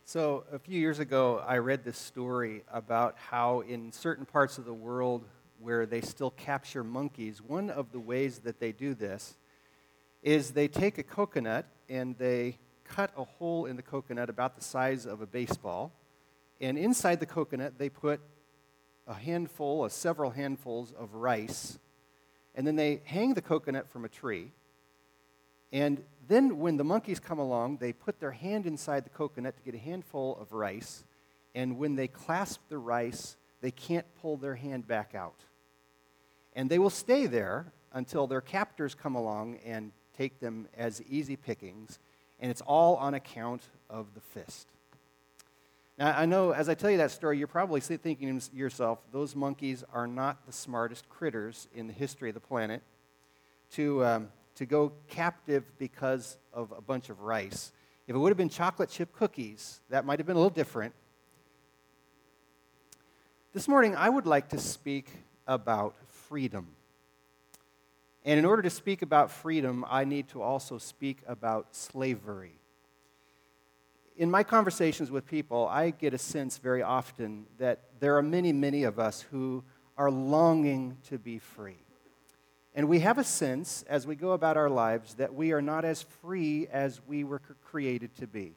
So, a few years ago, I read this story about how in certain parts of the world where they still capture monkeys, one of the ways that they do this is they take a coconut and they cut a hole in the coconut about the size of a baseball, and inside the coconut they put several handfuls of rice, and then they hang the coconut from a tree. And then when the monkeys come along, they put their hand inside the coconut to get a handful of rice, and when they clasp the rice, they can't pull their hand back out. And they will stay there until their captors come along and take them as easy pickings, and it's all on account of the fist. Now, I know as I tell you that story, you're probably thinking to yourself, those monkeys are not the smartest critters in the history of the planet to go captive because of a bunch of rice. If it would have been chocolate chip cookies, that might have been a little different. This morning, I would like to speak about freedom. And in order to speak about freedom, I need to also speak about slavery. In my conversations with people, I get a sense very often that there are many, many of us who are longing to be free. And we have a sense, as we go about our lives, that we are not as free as we were created to be.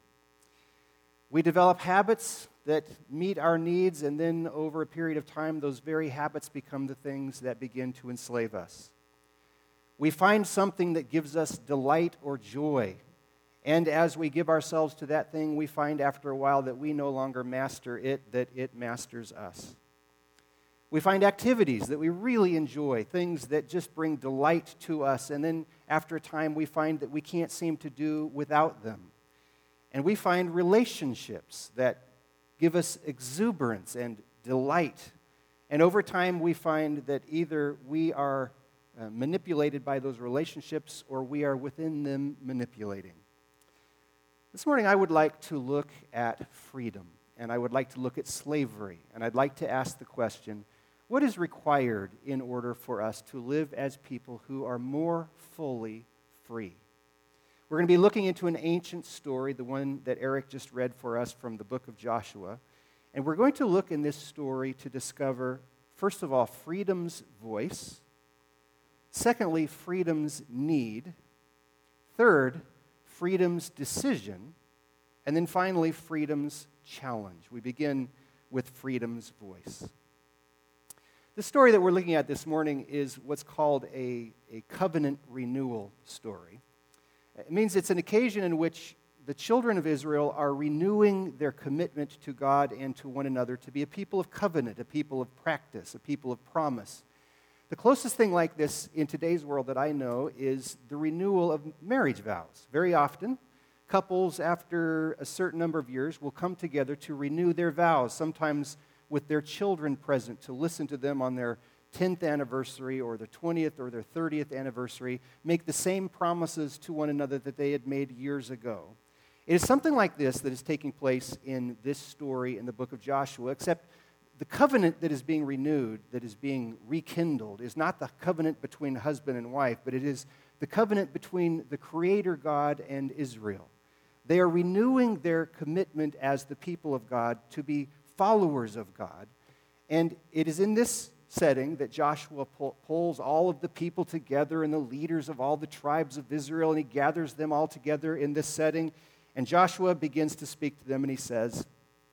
We develop habits that meet our needs, and then over a period of time, those very habits become the things that begin to enslave us. We find something that gives us delight or joy, and as we give ourselves to that thing, we find after a while that we no longer master it, that it masters us. We find activities that we really enjoy, things that just bring delight to us, and then after a time we find that we can't seem to do without them. And we find relationships that give us exuberance and delight. And over time we find that either we are manipulated by those relationships or we are within them manipulating. This morning I would like to look at freedom, and I would like to look at slavery, and I'd like to ask the question, what is required in order for us to live as people who are more fully free? We're going to be looking into an ancient story, the one that Eric just read for us from the book of Joshua. And we're going to look in this story to discover, first of all, freedom's voice. Secondly, freedom's need. Third, freedom's decision. And then finally, freedom's challenge. We begin with freedom's voice. The story that we're looking at this morning is what's called a covenant renewal story. It means it's an occasion in which the children of Israel are renewing their commitment to God and to one another to be a people of covenant, a people of practice, a people of promise. The closest thing like this in today's world that I know is the renewal of marriage vows. Very often, couples after a certain number of years will come together to renew their vows, sometimes with their children present to listen to them on their 10th anniversary or their 20th or their 30th anniversary, make the same promises to one another that they had made years ago. It is something like this that is taking place in this story in the book of Joshua, except the covenant that is being renewed, that is being rekindled, is not the covenant between husband and wife, but it is the covenant between the Creator God and Israel. They are renewing their commitment as the people of God to be followers of God, and it is in this setting that Joshua pulls all of the people together and the leaders of all the tribes of Israel, and he gathers them all together in this setting, and Joshua begins to speak to them, and he says,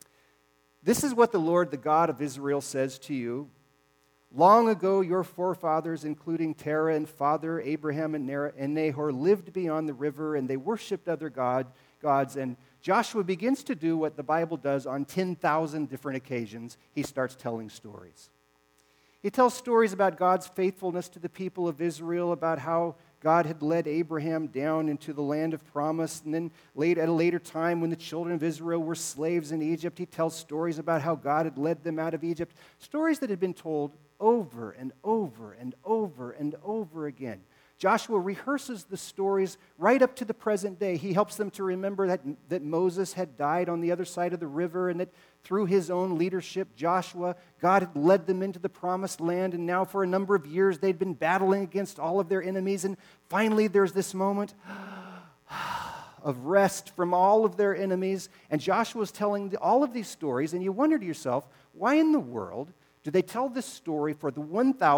"This is what the Lord, the God of Israel, says to you. Long ago your forefathers, including Terah and father Abraham and Nahor, lived beyond the river, and they worshipped other gods, and Joshua begins to do what the Bible does on 10,000 different occasions. He starts telling stories. He tells stories about God's faithfulness to the people of Israel, about how God had led Abraham down into the land of promise, and then at a later time when the children of Israel were slaves in Egypt, he tells stories about how God had led them out of Egypt, stories that had been told over and over and over and over again. Joshua rehearses the stories right up to the present day. He helps them to remember that Moses had died on the other side of the river, and that through his own leadership, God had led them into the promised land, and now for a number of years they'd been battling against all of their enemies, and finally there's this moment, of rest from all of their enemies. And Joshua is telling all of these stories, and you wonder to yourself, why in the world do they tell this story for the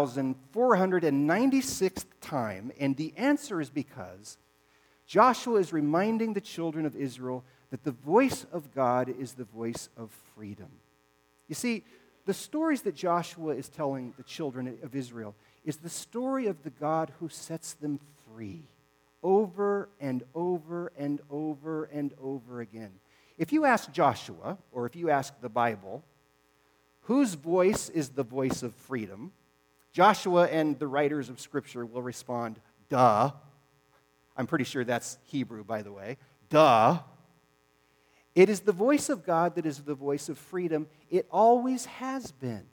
1,496th time? And the answer is because Joshua is reminding the children of Israel that the voice of God is the voice of freedom. You see, the stories that Joshua is telling the children of Israel is the story of the God who sets them free over and over and over and over again. If you ask Joshua, or if you ask the Bible, whose voice is the voice of freedom, Joshua and the writers of Scripture will respond, duh. I'm pretty sure that's Hebrew, by the way. Duh. It is the voice of God that is the voice of freedom. It always has been.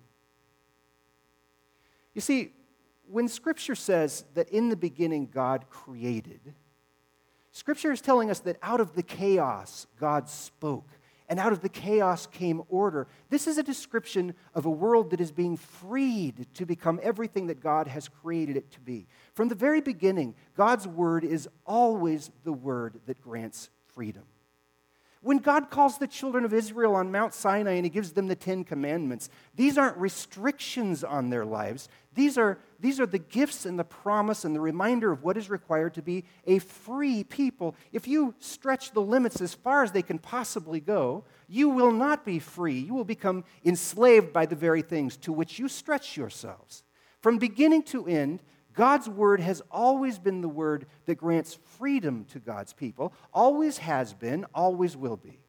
You see, when Scripture says that in the beginning God created, Scripture is telling us that out of the chaos God spoke, and out of the chaos came order. This is a description of a world that is being freed to become everything that God has created it to be. From the very beginning, God's word is always the word that grants freedom. When God calls the children of Israel on Mount Sinai and He gives them the 10 Commandments, these aren't restrictions on their lives. These are the gifts and the promise and the reminder of what is required to be a free people. If you stretch the limits as far as they can possibly go, you will not be free. You will become enslaved by the very things to which you stretch yourselves. From beginning to end, God's word has always been the word that grants freedom to God's people, always has been, always will be.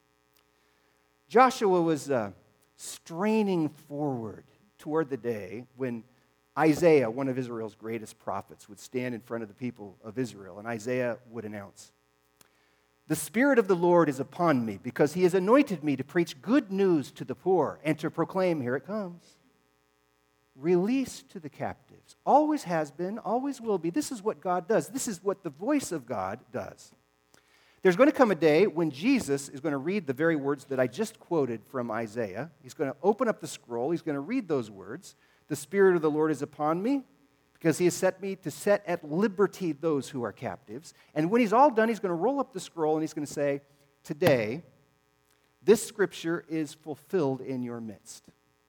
Joshua was straining forward toward the day when Isaiah, one of Israel's greatest prophets, would stand in front of the people of Israel, and Isaiah would announce, "The Spirit of the Lord is upon me, because He has anointed me to preach good news to the poor and to proclaim," here it comes, "release to the captives." Always has been, always will be. This is what God does. This is what the voice of God does. There's going to come a day when Jesus is going to read the very words that I just quoted from Isaiah. He's going to open up the scroll. He's going to read those words. "The Spirit of the Lord is upon me, because He has set me to set at liberty those who are captives." And when He's all done, He's going to roll up the scroll and He's going to say, "Today, this scripture is fulfilled in your midst."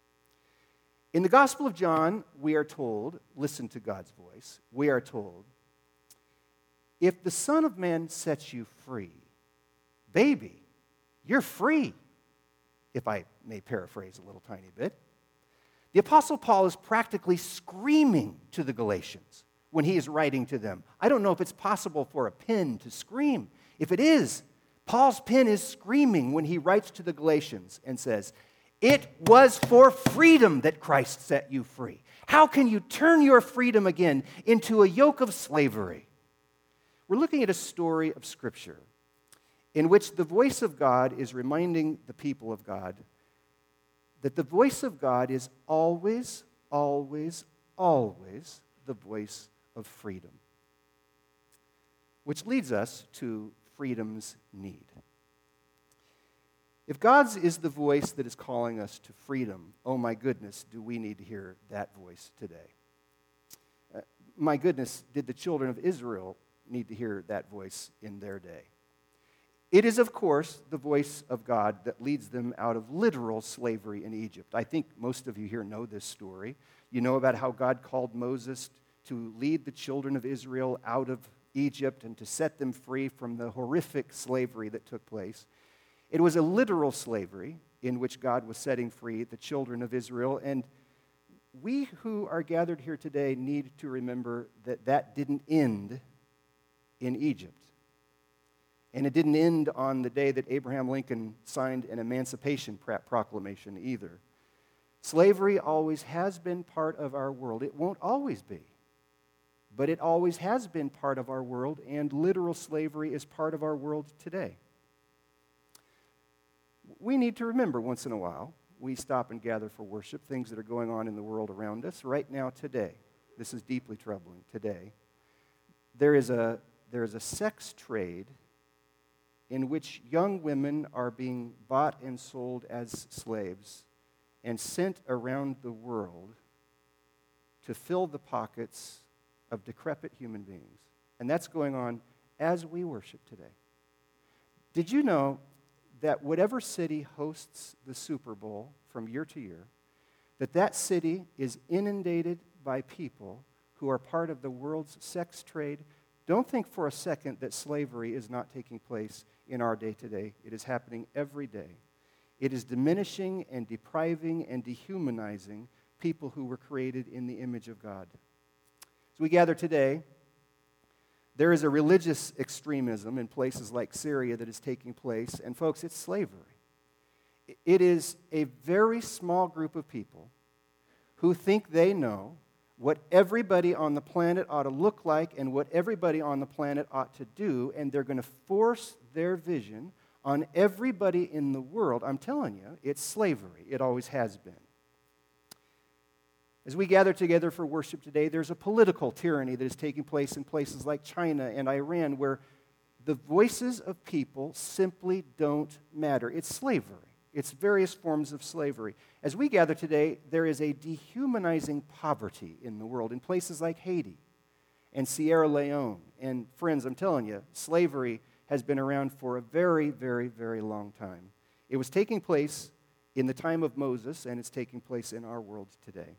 In the Gospel of John, we are told, listen to God's voice, we are told, if the Son of Man sets you free, baby, you're free, if I may paraphrase a little tiny bit. The Apostle Paul is practically screaming to the Galatians when he is writing to them. I don't know if it's possible for a pen to scream. If it is, Paul's pen is screaming when he writes to the Galatians and says, "It was for freedom that Christ set you free. How can you turn your freedom again into a yoke of slavery?" We're looking at a story of Scripture in which the voice of God is reminding the people of God that the voice of God is always, always, always the voice of freedom. Which leads us to freedom's need. If God's is the voice that is calling us to freedom, oh my goodness, do we need to hear that voice today? My goodness, did the children of Israel need to hear that voice in their day? It is, of course, the voice of God that leads them out of literal slavery in Egypt. I think most of you here know this story. You know about how God called Moses to lead the children of Israel out of Egypt and to set them free from the horrific slavery that took place. It was a literal slavery in which God was setting free the children of Israel, and we who are gathered here today need to remember that that didn't end in Egypt. And it didn't end on the day that Abraham Lincoln signed an Emancipation Proclamation either. Slavery always has been part of our world. It won't always be. But it always has been part of our world, and literal slavery is part of our world today. We need to remember once in a while, we stop and gather for worship, things that are going on in the world around us right now today. This is deeply troubling today. There is a sex trade in which young women are being bought and sold as slaves and sent around the world to fill the pockets of decrepit human beings. And that's going on as we worship today. Did you know that whatever city hosts the Super Bowl from year to year, that city is inundated by people who are part of the world's sex trade? Don't think for a second that slavery is not taking place in our day today. It is happening every day. It is diminishing and depriving and dehumanizing people who were created in the image of God. As we gather today, there is a religious extremism in places like Syria that is taking place, and folks, it's slavery. It is a very small group of people who think they know what everybody on the planet ought to look like and what everybody on the planet ought to do, and they're going to force their vision on everybody in the world. I'm telling you, it's slavery. It always has been. As we gather together for worship today, there's a political tyranny that is taking place in places like China and Iran where the voices of people simply don't matter. It's slavery. It's various forms of slavery. As we gather today, there is a dehumanizing poverty in the world in places like Haiti and Sierra Leone. And friends, I'm telling you, slavery has been around for a very, very, very long time. It was taking place in the time of Moses, and it's taking place in our world today.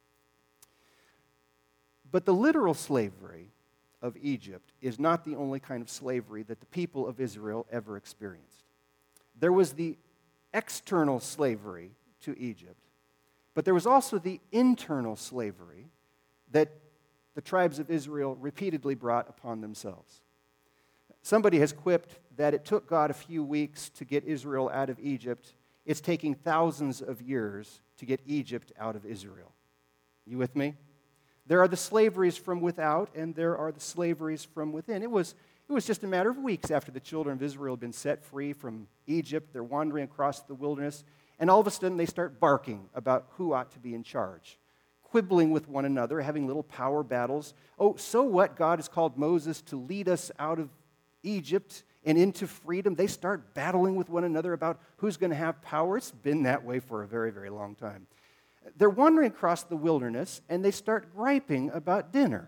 But the literal slavery of Egypt is not the only kind of slavery that the people of Israel ever experienced. There was the external slavery to Egypt, but there was also the internal slavery that the tribes of Israel repeatedly brought upon themselves. Somebody has quipped that it took God a few weeks to get Israel out of Egypt. It's taking thousands of years to get Egypt out of Israel. You with me? There are the slaveries from without, and there are the slaveries from within. It was just a matter of weeks after the children of Israel had been set free from Egypt. They're wandering across the wilderness, and all of a sudden they start barking about who ought to be in charge, quibbling with one another, having little power battles. Oh, so what? God has called Moses to lead us out of Egypt and into freedom. They start battling with one another about who's going to have power. It's been that way for a very, very long time. They're wandering across the wilderness, and they start griping about dinner.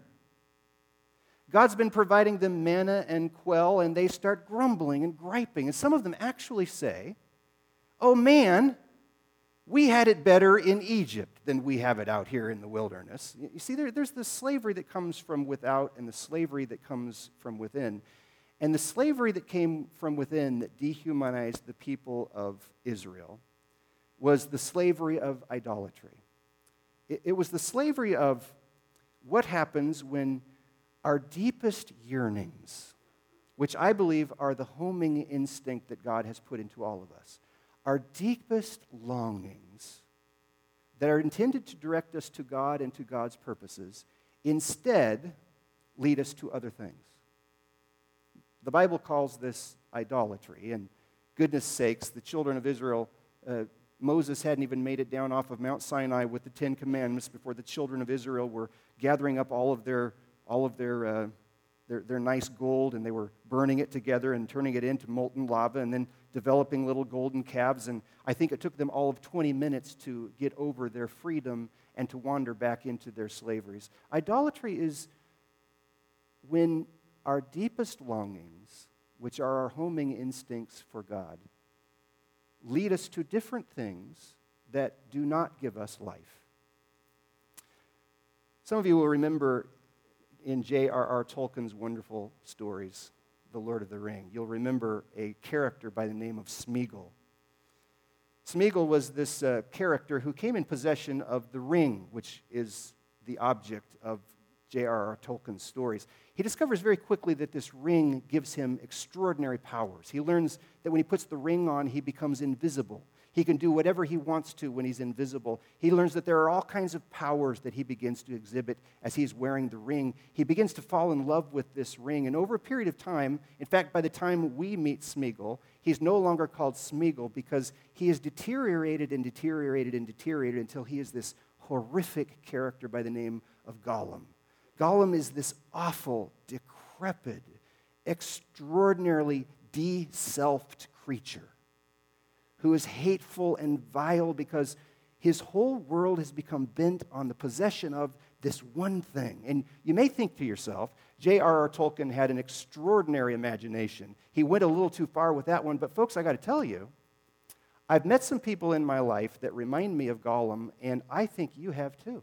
God's been providing them manna and quail, and they start grumbling and griping. And some of them actually say, oh man, we had it better in Egypt than we have it out here in the wilderness. You see, there's the slavery that comes from without and the slavery that comes from within. And the slavery that came from within that dehumanized the people of Israel was the slavery of idolatry. It was the slavery of what happens when our deepest yearnings, which I believe are the homing instinct that God has put into all of us, our deepest longings that are intended to direct us to God and to God's purposes, instead lead us to other things. The Bible calls this idolatry, and goodness sakes, the children of Israel, Moses hadn't even made it down off of Mount Sinai with the Ten Commandments before the children of Israel were gathering up all of their nice gold, and they were burning it together and turning it into molten lava and then developing little golden calves. And I think it took them all of 20 minutes to get over their freedom and to wander back into their slaveries. Idolatry is when our deepest longings, which are our homing instincts for God, lead us to different things that do not give us life. Some of you will remember in J.R.R. Tolkien's wonderful stories, The Lord of the Ring, you'll remember a character by the name of Smeagol. Smeagol was this character who came in possession of the ring, which is the object of J.R.R. Tolkien's stories. He discovers very quickly that this ring gives him extraordinary powers. He learns that when he puts the ring on, he becomes invisible. He can do whatever he wants to when he's invisible. He learns that there are all kinds of powers that he begins to exhibit as he's wearing the ring. He begins to fall in love with this ring. And over a period of time, in fact, by the time we meet Smeagol, he's no longer called Smeagol because he has deteriorated and deteriorated and deteriorated until he is this horrific character by the name of Gollum. Gollum is this awful, decrepit, extraordinarily de-selfed creature who is hateful and vile because his whole world has become bent on the possession of this one thing. And you may think to yourself, J.R.R. Tolkien had an extraordinary imagination. He went a little too far with that one, but folks, I got to tell you, I've met some people in my life that remind me of Gollum, and I think you have too.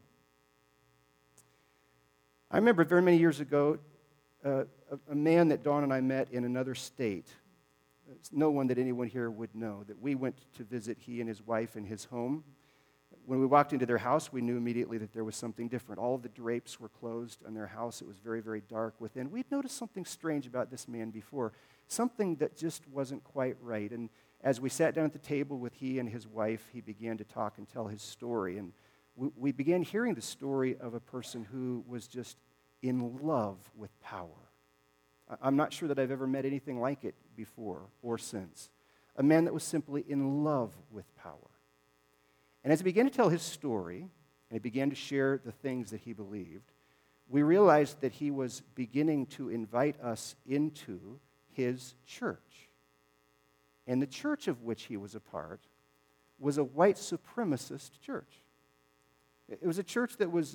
I remember very many years ago, a man that Dawn and I met in another state. It's no one that anyone here would know, that we went to visit he and his wife in his home. When we walked into their house, we knew immediately that there was something different. All of the drapes were closed on their house. It was very, very dark within. We'd noticed something strange about this man before, something that just wasn't quite right. And as we sat down at the table with he and his wife, he began to talk and tell his story. And we began hearing the story of a person who was just in love with power. I'm not sure that I've ever met anything like it before or since. A man that was simply in love with power. And as he began to tell his story, and he began to share the things that he believed, we realized that he was beginning to invite us into his church. And the church of which he was a part was a white supremacist church. It was a church that was,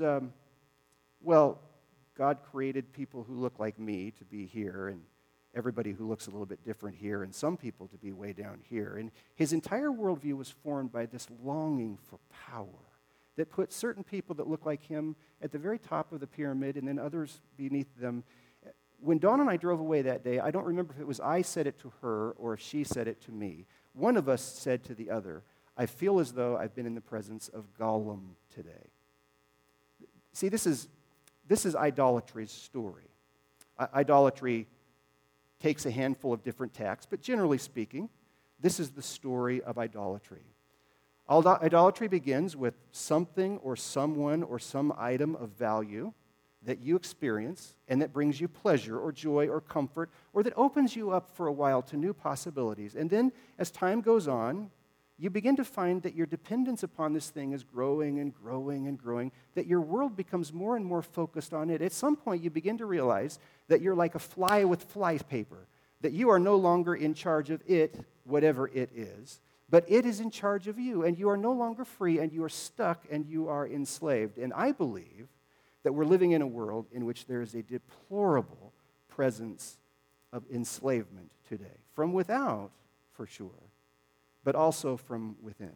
God created people who look like me to be here, and everybody who looks a little bit different here, and some people to be way down here. And his entire worldview was formed by this longing for power that put certain people that look like him at the very top of the pyramid and then others beneath them. When Dawn and I drove away that day, I don't remember if it was I said it to her or if she said it to me. One of us said to the other, I feel as though I've been in the presence of Gollum today. See, this is idolatry's story. Idolatry takes a handful of different tacks, but generally speaking, this is the story of idolatry. Idolatry begins with something or someone or some item of value that you experience and that brings you pleasure or joy or comfort or that opens you up for a while to new possibilities. And then as time goes on, you begin to find that your dependence upon this thing is growing and growing and growing, that your world becomes more and more focused on it. At some point, you begin to realize that you're like a fly with fly paper, that you are no longer in charge of it, whatever it is, but it is in charge of you, and you are no longer free, and you are stuck, and you are enslaved. And I believe that we're living in a world in which there is a deplorable presence of enslavement today, from without, for sure, but also from within.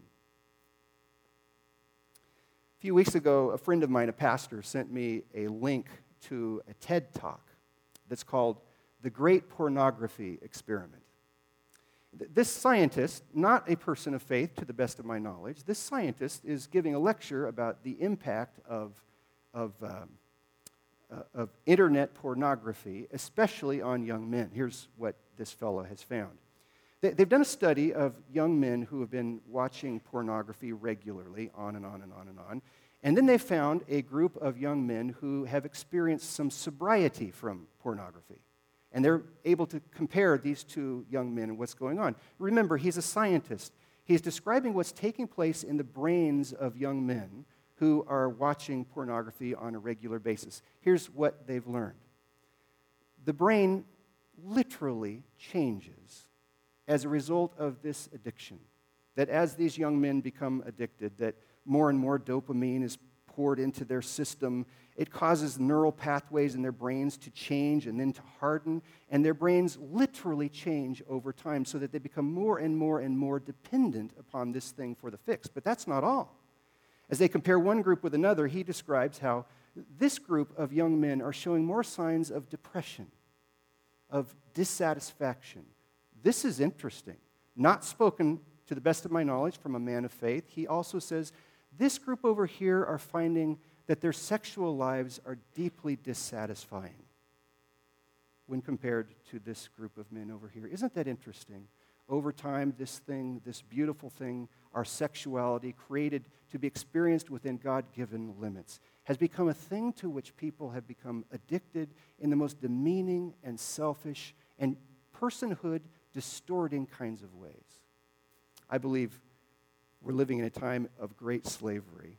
A few weeks ago, a friend of mine, a pastor, sent me a link to a TED Talk that's called The Great Pornography Experiment. This scientist, not a person of faith to the best of my knowledge, this scientist is giving a lecture about the impact of internet pornography, especially on young men. Here's what this fellow has found. They've done a study of young men who have been watching pornography regularly, on and on and on and on. And then they found a group of young men who have experienced some sobriety from pornography. And they're able to compare these two young men and what's going on. Remember, he's a scientist. He's describing what's taking place in the brains of young men who are watching pornography on a regular basis. Here's what they've learned. The brain literally changes as a result of this addiction. That as these young men become addicted, that more and more dopamine is poured into their system. It causes neural pathways in their brains to change and then to harden, and their brains literally change over time so that they become more and more and more dependent upon this thing for the fix. But that's not all. As they compare one group with another, he describes how this group of young men are showing more signs of depression, of dissatisfaction. This is interesting. Not spoken, to the best of my knowledge, from a man of faith. He also says, this group over here are finding that their sexual lives are deeply dissatisfying when compared to this group of men over here. Isn't that interesting? Over time, this thing, this beautiful thing, our sexuality, created to be experienced within God-given limits, has become a thing to which people have become addicted in the most demeaning and selfish and personhood distorting kinds of ways. I believe we're living in a time of great slavery.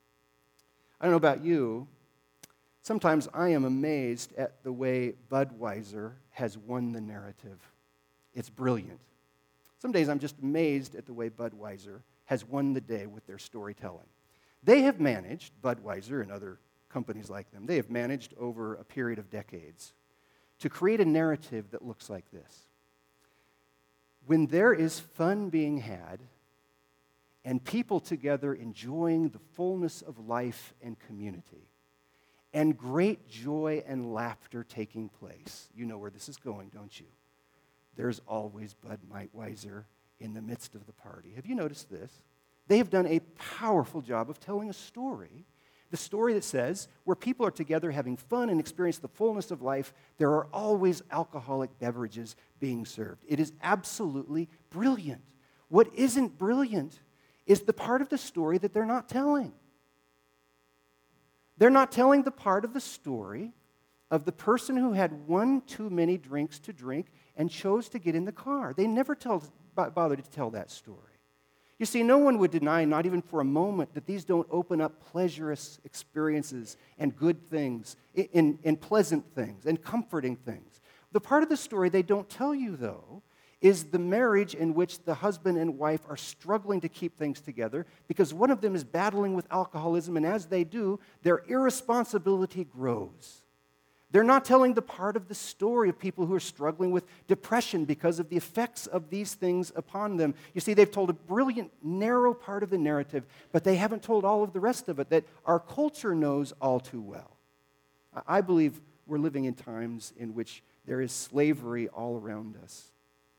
I don't know about you, sometimes I am amazed at the way Budweiser has won the narrative. It's brilliant. Some days I'm just amazed at the way Budweiser has won the day with their storytelling. They have managed, Budweiser and other companies like them. They have managed over a period of decades to create a narrative that looks like this. When there is fun being had and people together enjoying the fullness of life and community, and great joy and laughter taking place. You know where this is going, don't you? There's always Bud Meitweiser in the midst of the party. Have you noticed this? They have done a powerful job of telling a story, the story that says where people are together having fun and experience the fullness of life, there are always alcoholic beverages being served. It is absolutely brilliant. What isn't brilliant is the part of the story that they're not telling. They're not telling the part of the story of the person who had one too many drinks to drink and chose to get in the car. They never bother to tell that story. You see, no one would deny, not even for a moment, that these don't open up pleasurous experiences and good things, and pleasant things, and comforting things. The part of the story they don't tell you, though, is the marriage in which the husband and wife are struggling to keep things together because one of them is battling with alcoholism, and as they do, their irresponsibility grows. They're not telling the part of the story of people who are struggling with depression because of the effects of these things upon them. You see, they've told a brilliant, narrow part of the narrative, but they haven't told all of the rest of it that our culture knows all too well. I believe we're living in times in which there is slavery all around us.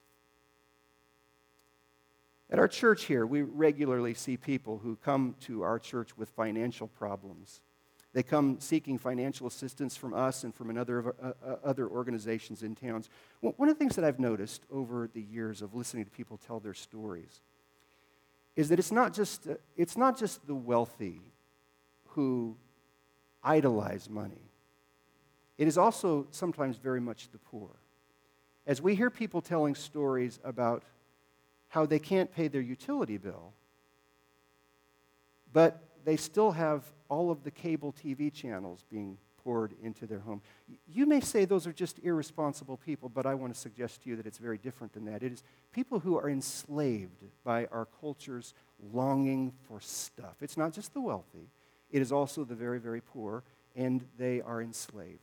At our church here, we regularly see people who come to our church with financial problems. They come seeking financial assistance from us and from other organizations in towns. One of the things that I've noticed over the years of listening to people tell their stories is that it's not just the wealthy who idolize money. It is also sometimes very much the poor. As we hear people telling stories about how they can't pay their utility bill, but they still have all of the cable TV channels being poured into their home. You may say those are just irresponsible people, but I want to suggest to you that it's very different than that. It is people who are enslaved by our culture's longing for stuff. It's not just the wealthy. It is also the very, very poor, and they are enslaved.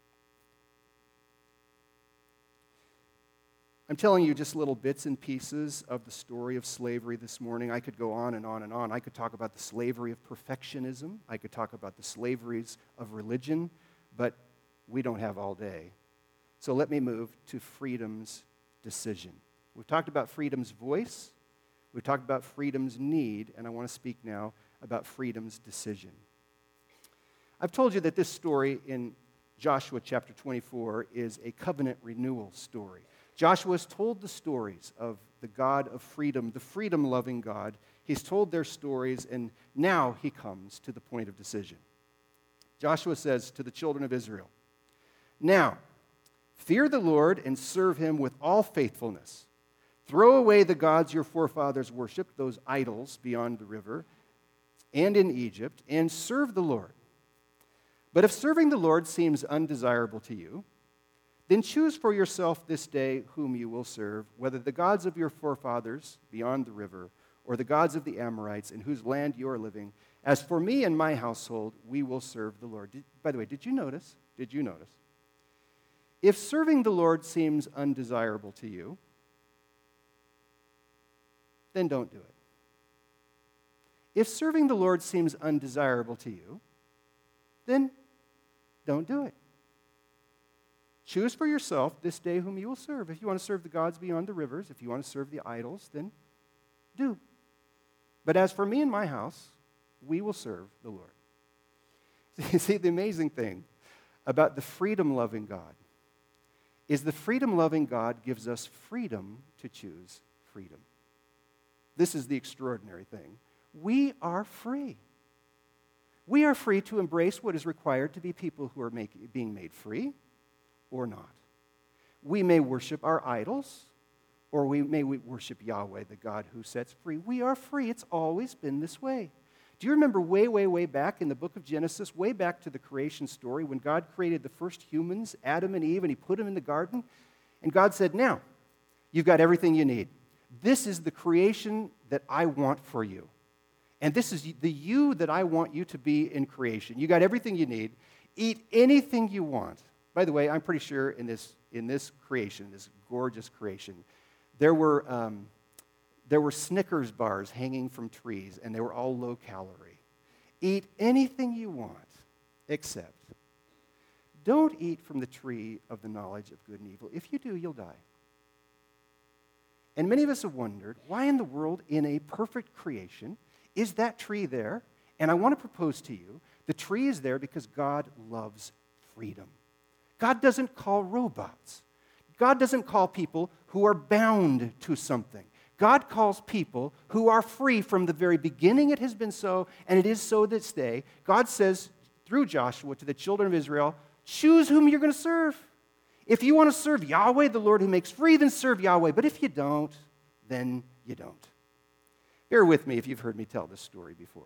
I'm telling you just little bits and pieces of the story of slavery this morning. I could go on and on and on. I could talk about the slavery of perfectionism. I could talk about the slaveries of religion, but we don't have all day. So let me move to freedom's decision. We've talked about freedom's voice. We've talked about freedom's need, and I want to speak now about freedom's decision. I've told you that this story in Joshua chapter 24 is a covenant renewal story. Joshua has told the stories of the God of freedom, the freedom-loving God. He's told their stories, and now he comes to the point of decision. Joshua says to the children of Israel, "Now, fear the Lord and serve him with all faithfulness. Throw away the gods your forefathers worshipped, those idols beyond the river and in Egypt, and serve the Lord. But if serving the Lord seems undesirable to you, then choose for yourself this day whom you will serve, whether the gods of your forefathers beyond the river or the gods of the Amorites in whose land you are living. As for me and my household, we will serve the Lord." By the way, did you notice? If serving the Lord seems undesirable to you, then don't do it. If serving the Lord seems undesirable to you, then don't do it. Choose for yourself this day whom you will serve. If you want to serve the gods beyond the rivers, if you want to serve the idols, then do. But as for me and my house, we will serve the Lord. See, the amazing thing about the freedom-loving God is the freedom-loving God gives us freedom to choose freedom. This is the extraordinary thing. We are free. We are free to embrace what is required to be people who are being made free, or not. We may worship our idols, or we worship Yahweh, the God who sets free. We are free. It's always been this way. Do you remember way back in the book of Genesis, way back to the creation story, when God created the first humans, Adam and Eve, and he put them in the garden? And God said, "Now, you've got everything you need. This is the creation that I want for you. And this is the you that I want you to be in creation. You got everything you need. Eat anything you want. By the way, I'm pretty sure in this creation, this gorgeous creation, there were Snickers bars hanging from trees, and they were all low calorie. Eat anything you want, except don't eat from the tree of the knowledge of good and evil. If you do, you'll die. And many of us have wondered, why in the world, in a perfect creation, is that tree there? And I want to propose to you, the tree is there because God loves freedom. God doesn't call robots. God doesn't call people who are bound to something. God calls people who are free from the very beginning. It has been so, and it is so this day. God says through Joshua to the children of Israel, choose whom you're going to serve. If you want to serve Yahweh, the Lord who makes free, then serve Yahweh. But if you don't, then you don't. Bear with me if you've heard me tell this story before.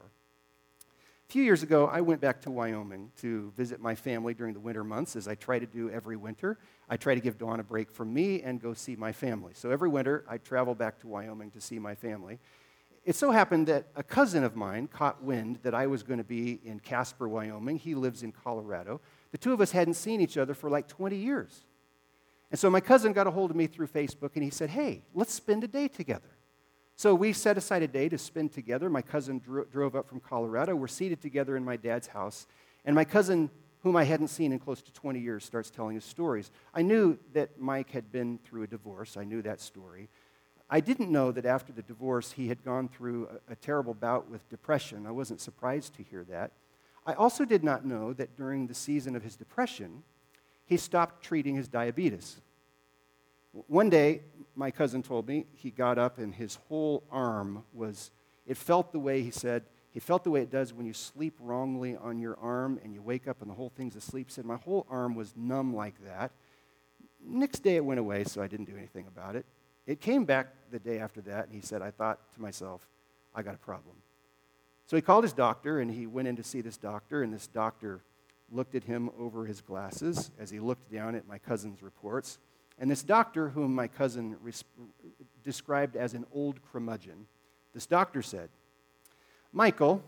A few years ago, I went back to Wyoming to visit my family during the winter months, as I try to do every winter. I try to give Dawn a break from me and go see my family. So every winter, I travel back to Wyoming to see my family. It so happened that a cousin of mine caught wind that I was going to be in Casper, Wyoming. He lives in Colorado. The two of us hadn't seen each other for like 20 years. And so my cousin got a hold of me through Facebook, and he said, hey, let's spend a day together. So we set aside a day to spend together. My cousin drove up from Colorado. We're seated together in my dad's house. And my cousin, whom I hadn't seen in close to 20 years, starts telling his stories. I knew that Mike had been through a divorce. I knew that story. I didn't know that after the divorce, he had gone through a terrible bout with depression. I wasn't surprised to hear that. I also did not know that during the season of his depression, he stopped treating his diabetes. One day, my cousin told me, he got up and his whole arm it felt the way, he said, he felt the way it does when you sleep wrongly on your arm and you wake up and the whole thing's asleep. He said, my whole arm was numb like that. Next day it went away, so I didn't do anything about it. It came back the day after that, and he said, I thought to myself, I got a problem. So he called his doctor, and he went in to see this doctor, and this doctor looked at him over his glasses as he looked down at my cousin's reports. And this doctor, whom my cousin described as an old curmudgeon, this doctor said, Michael,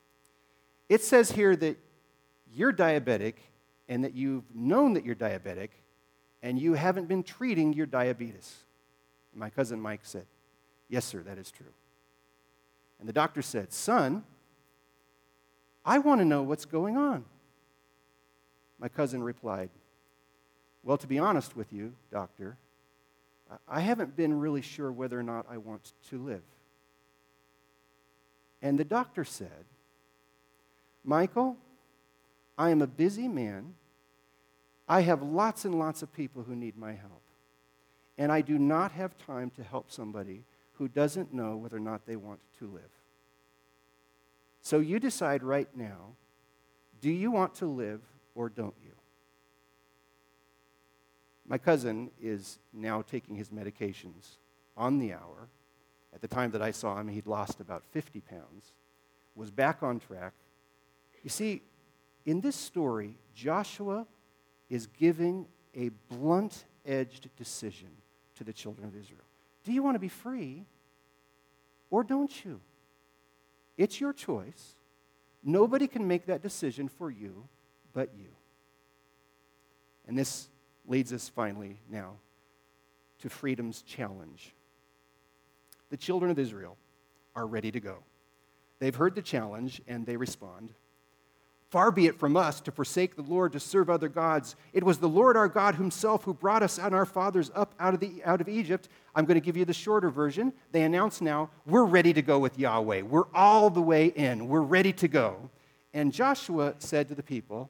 it says here that you're diabetic and that you've known that you're diabetic and you haven't been treating your diabetes. And my cousin Mike said, yes, sir, that is true. And the doctor said, son, I want to know what's going on. My cousin replied, well, to be honest with you, doctor, I haven't been really sure whether or not I want to live. And the doctor said, Michael, I am a busy man. I have lots and lots of people who need my help. And I do not have time to help somebody who doesn't know whether or not they want to live. So you decide right now, do you want to live or don't you? My cousin is now taking his medications on the hour. At the time that I saw him, he'd lost about 50 pounds, was back on track. You see, in this story, Joshua is giving a blunt-edged decision to the children of Israel. Do you want to be free or don't you? It's your choice. Nobody can make that decision for you but you. And this leads us finally now to freedom's challenge. The children of Israel are ready to go. They've heard the challenge and they respond, far be it from us to forsake the Lord to serve other gods. It was the Lord our God himself who brought us and our fathers up out of Egypt. I'm going to give you the shorter version. They announce now, we're ready to go with Yahweh. We're all the way in. We're ready to go. And Joshua said to the people,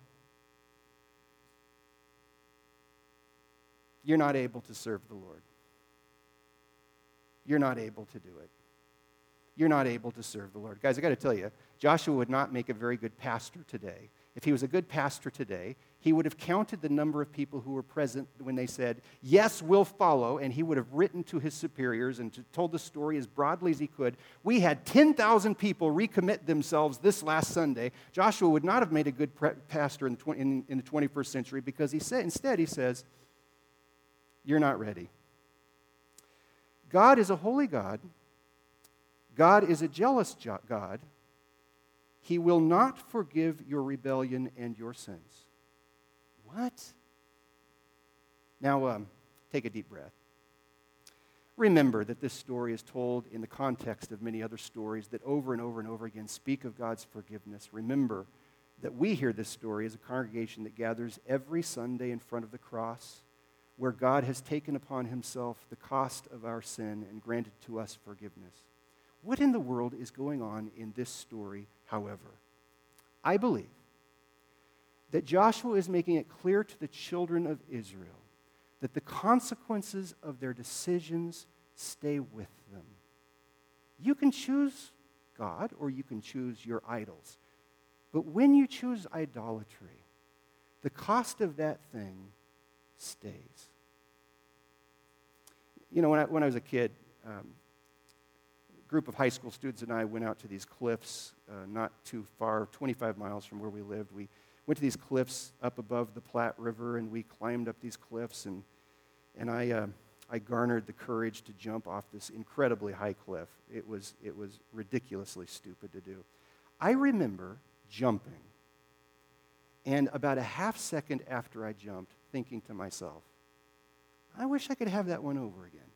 you're not able to serve the Lord. You're not able to do it. You're not able to serve the Lord. Guys, I got to tell you, Joshua would not make a very good pastor today. If he was a good pastor today, he would have counted the number of people who were present when they said, yes, we'll follow, and he would have written to his superiors and told the story as broadly as he could. We had 10,000 people recommit themselves this last Sunday. Joshua would not have made a good pastor in the 21st century because instead he says, you're not ready. God is a holy God. God is a jealous God, He will not forgive your rebellion and your sins. What? Now, take a deep breath. Remember that this story is told in the context of many other stories that over and over and over again speak of God's forgiveness. Remember that we hear this story as a congregation that gathers every Sunday in front of the cross, where God has taken upon himself the cost of our sin and granted to us forgiveness. What in the world is going on in this story, however? I believe that Joshua is making it clear to the children of Israel that the consequences of their decisions stay with them. You can choose God or you can choose your idols. But when you choose idolatry, the cost of that thing stays. You know, when I was a kid, a group of high school students and I went out to these cliffs not too far, 25 miles from where we lived. We went to these cliffs up above the Platte River, and we climbed up these cliffs, and I garnered the courage to jump off this incredibly high cliff. It was ridiculously stupid to do. I remember jumping, and about a half second after I jumped, thinking to myself, I wish I could have that one over again.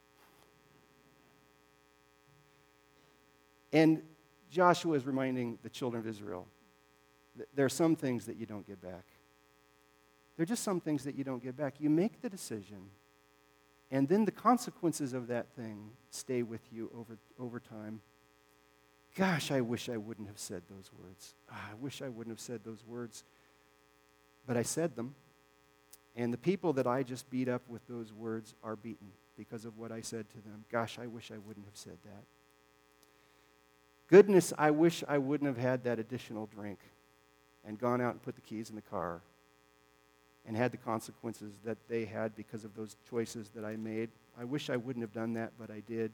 And Joshua is reminding the children of Israel that there are some things that you don't get back. There are just some things that you don't get back. You make the decision, and then the consequences of that thing stay with you over time. Gosh, I wish I wouldn't have said those words. I wish I wouldn't have said those words. But I said them. And the people that I just beat up with those words are beaten because of what I said to them. Gosh, I wish I wouldn't have said that. Goodness, I wish I wouldn't have had that additional drink and gone out and put the keys in the car and had the consequences that they had because of those choices that I made. I wish I wouldn't have done that, but I did.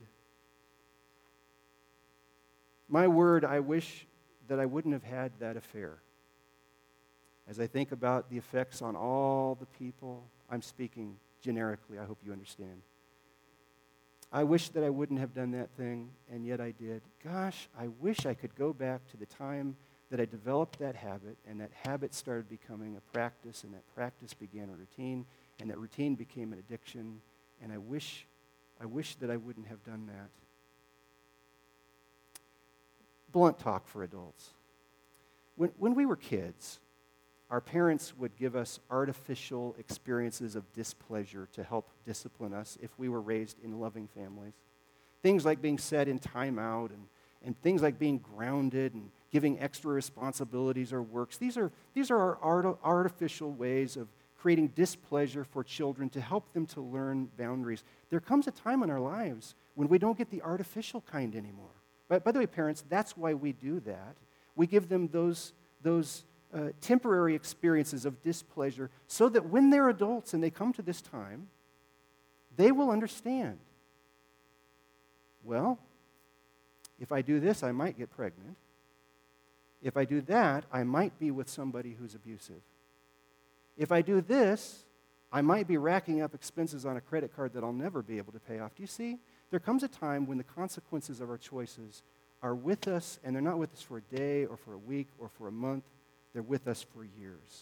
My word, I wish that I wouldn't have had that affair. As I think about the effects on all the people, I'm speaking generically, I hope you understand. I wish that I wouldn't have done that thing, and yet I did. Gosh, I wish I could go back to the time that I developed that habit, and that habit started becoming a practice, and that practice began a routine, and that routine became an addiction, and I wish that I wouldn't have done that. Blunt talk for adults. When we were kids, our parents would give us artificial experiences of displeasure to help discipline us if we were raised in loving families. Things like being set in timeout and things like being grounded and giving extra responsibilities or works. These are our artificial ways of creating displeasure for children to help them to learn boundaries. There comes a time in our lives when we don't get the artificial kind anymore. By the way, parents, that's why we do that. We give them those temporary experiences of displeasure so that when they're adults and they come to this time, they will understand. Well, if I do this, I might get pregnant. If I do that, I might be with somebody who's abusive. If I do this, I might be racking up expenses on a credit card that I'll never be able to pay off. Do you see? There comes a time when the consequences of our choices are with us, and they're not with us for a day or for a week or for a month. They're with us for years.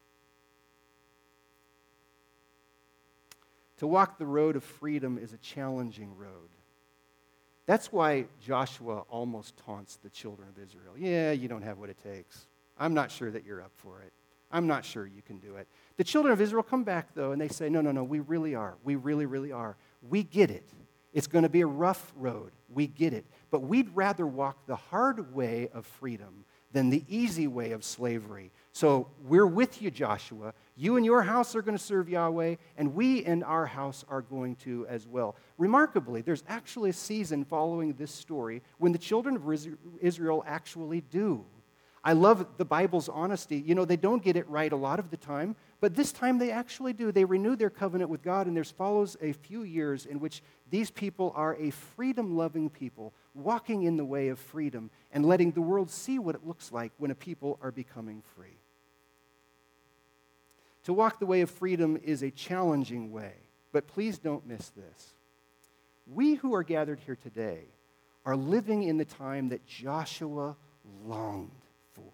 To walk the road of freedom is a challenging road. That's why Joshua almost taunts the children of Israel. Yeah, you don't have what it takes. I'm not sure that you're up for it. I'm not sure you can do it. The children of Israel come back, though, and they say, no, we really are. We really, really are. We get it. It's going to be a rough road. We get it. But we'd rather walk the hard way of freedom than the easy way of slavery. So we're with you, Joshua. You and your house are going to serve Yahweh, and we and our house are going to as well. Remarkably, there's actually a season following this story when the children of Israel actually do. I love the Bible's honesty. You know, they don't get it right a lot of the time, but this time they actually do. They renew their covenant with God, and there follows a few years in which these people are a freedom-loving people, walking in the way of freedom and letting the world see what it looks like when a people are becoming free. To walk the way of freedom is a challenging way, but please don't miss this. We who are gathered here today are living in the time that Joshua longed for.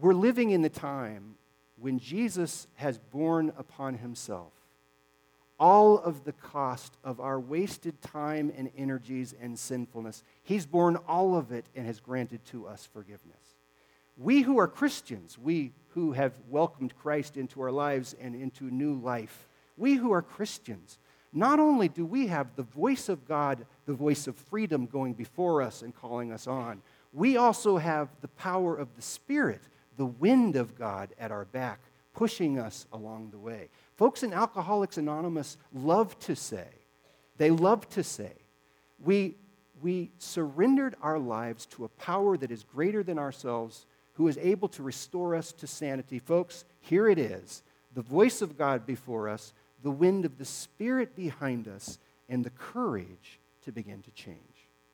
We're living in the time when Jesus has borne upon himself all of the cost of our wasted time and energies and sinfulness. He's borne all of it and has granted to us forgiveness. We who are Christians, we who have welcomed Christ into our lives and into new life, we who are Christians, not only do we have the voice of God, the voice of freedom going before us and calling us on, we also have the power of the Spirit, the wind of God at our back, pushing us along the way. Folks in Alcoholics Anonymous love to say, we surrendered our lives to a power that is greater than ourselves, who is able to restore us to sanity. Folks, here it is, the voice of God before us, the wind of the Spirit behind us, and the courage to begin to change.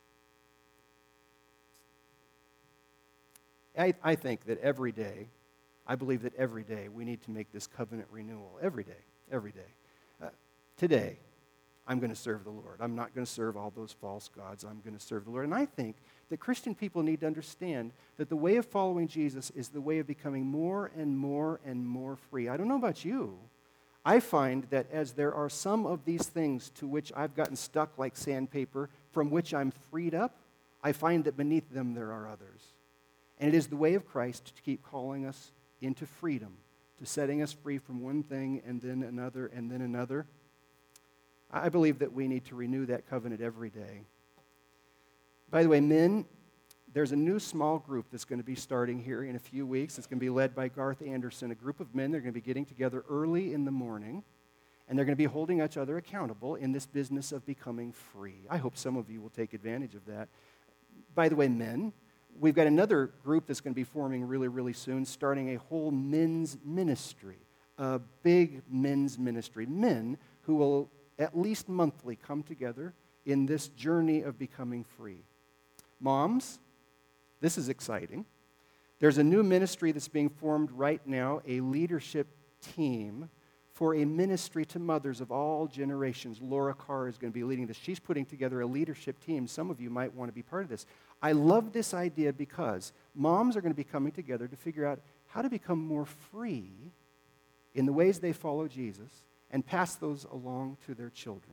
I think that every day, I believe that every day we need to make this covenant renewal. Every day. Today, I'm going to serve the Lord. I'm not going to serve all those false gods. I'm going to serve the Lord. And I think that Christian people need to understand that the way of following Jesus is the way of becoming more and more and more free. I don't know about you. I find that as there are some of these things to which I've gotten stuck like sandpaper, from which I'm freed up, I find that beneath them there are others. And it is the way of Christ to keep calling us into freedom, to setting us free from one thing and then another and then another. I believe that we need to renew that covenant every day. By the way, men, there's a new small group that's going to be starting here in a few weeks. It's going to be led by Garth Anderson, a group of men. They're going to be getting together early in the morning, and they're going to be holding each other accountable in this business of becoming free. I hope some of you will take advantage of that. By the way, men, we've got another group that's going to be forming really, really soon, starting a whole men's ministry, a big men's ministry. Men who will at least monthly come together in this journey of becoming free. Moms, this is exciting. There's a new ministry that's being formed right now, a leadership team for a ministry to mothers of all generations. Laura Carr is going to be leading this. She's putting together a leadership team. Some of you might want to be part of this. I love this idea because moms are going to be coming together to figure out how to become more free in the ways they follow Jesus and pass those along to their children.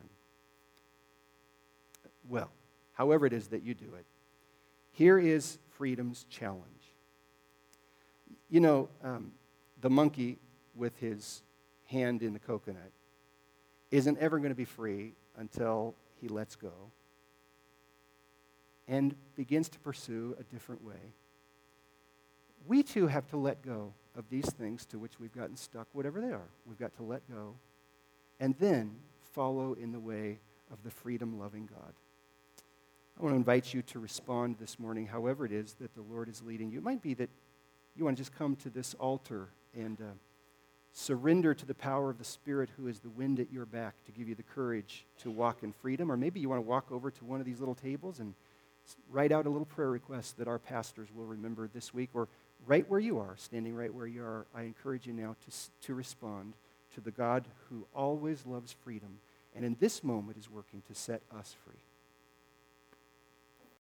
Well, however it is that you do it, here is freedom's challenge. You know, the monkey with his hand in the coconut isn't ever going to be free until he lets go and begins to pursue a different way. We too have to let go of these things to which we've gotten stuck, whatever they are. We've got to let go and then follow in the way of the freedom-loving God. I want to invite you to respond this morning, however it is that the Lord is leading you. It might be that you want to just come to this altar and surrender to the power of the Spirit who is the wind at your back to give you the courage to walk in freedom. Or maybe you want to walk over to one of these little tables and write out a little prayer request that our pastors will remember this week. Or right where you are, standing right where you are, I encourage you now to respond to the God who always loves freedom and in this moment is working to set us free.